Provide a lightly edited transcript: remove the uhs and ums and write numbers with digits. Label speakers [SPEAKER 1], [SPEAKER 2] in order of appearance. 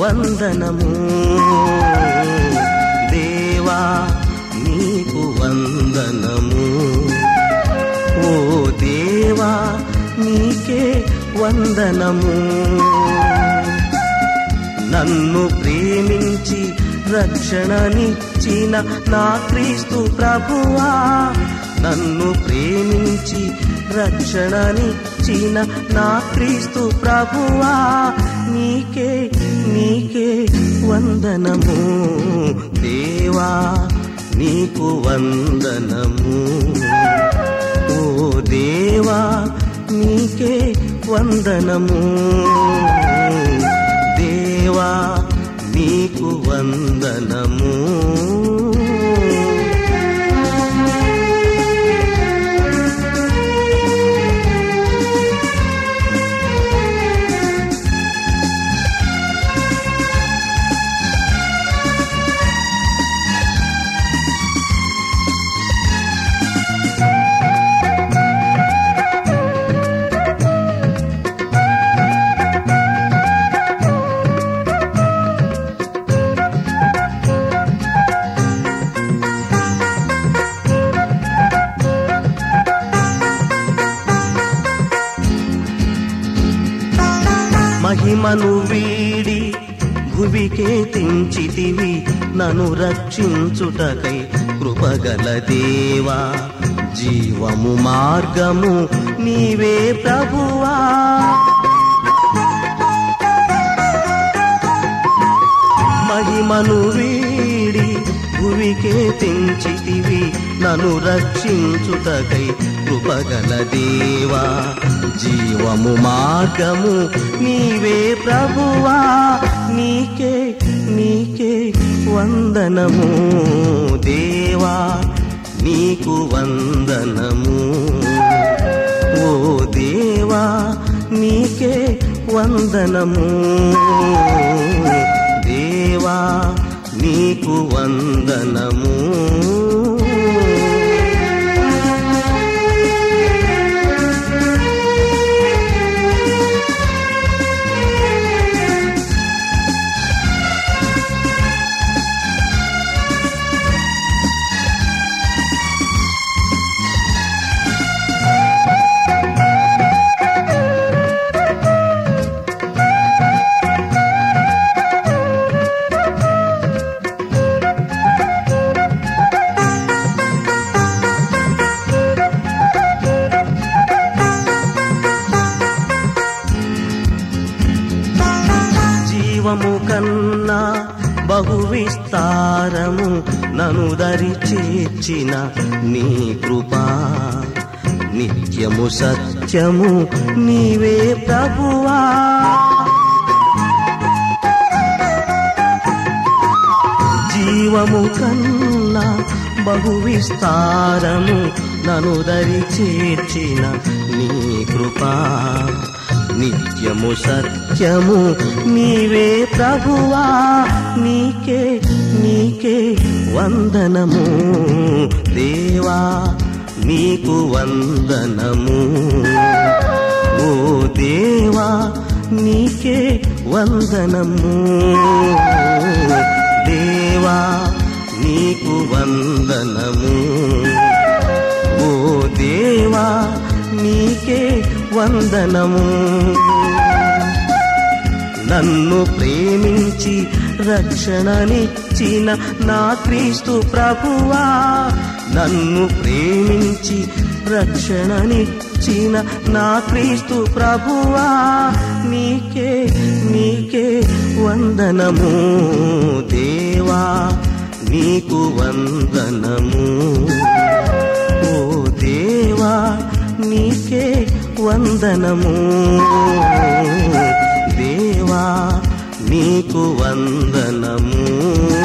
[SPEAKER 1] వందనము. దేవా నీకు వందనము. ఓ దేవా నీకే వందనము. నన్ను ప్రేమించి రక్షణనిచ్చిన నా క్రీస్తు ప్రభువా, నన్ను ప్రేమించి రక్షణనిచ్చిన నా క్రీస్తు ప్రభువా, నీకే నీకే వందనము. దేవా నీకు వందనము. ఓ దేవా నీకే వందనము. దేవా నీకు వందనము. మహిమను వీడి భువికే తెంచితివి నన్ను రక్షించుటకై కృపగల దేవా, జీవము మార్గము నీవే ప్రభువా. మహిమను వీడి భువికే తెంచితివి నన్ను రక్షించుటకై కృపగల దేవా, జీవము మార్గము నీవే ప్రభువా. నీకే నీకే వందనము. దేవా నీకు వందనము. ఓ దేవా నీకే వందనము. దేవా నీకు వందనము. జీవము కన్నా బహు విస్తారము నను దరి చేర్చిన నీ కృపా, నిత్యము సత్యము నీవే ప్రభువా. జీవము కన్నా బహు విస్తారము నను దరి చేర్చిన నీ కృపా, నిత్యము సత్యము నీవే ప్రభువా. నీకే నీకే వందనము. దేవా నీకు వందనము. ఓ దేవా నీకే వందనము. దేవా నీకు వందనము. ఓ దేవా నీకే వందనము. నన్ను ప్రేమించి రక్షణనిచ్చిన నా క్రీస్తు ప్రభువా, నన్ను ప్రేమించి రక్షణనిచ్చిన నా క్రీస్తు ప్రభువా, నీకే నీకే వందనము. దేవా నీకు వందనము. ఓ దేవా నీకే వందనము. దేవా నీకు వందనము.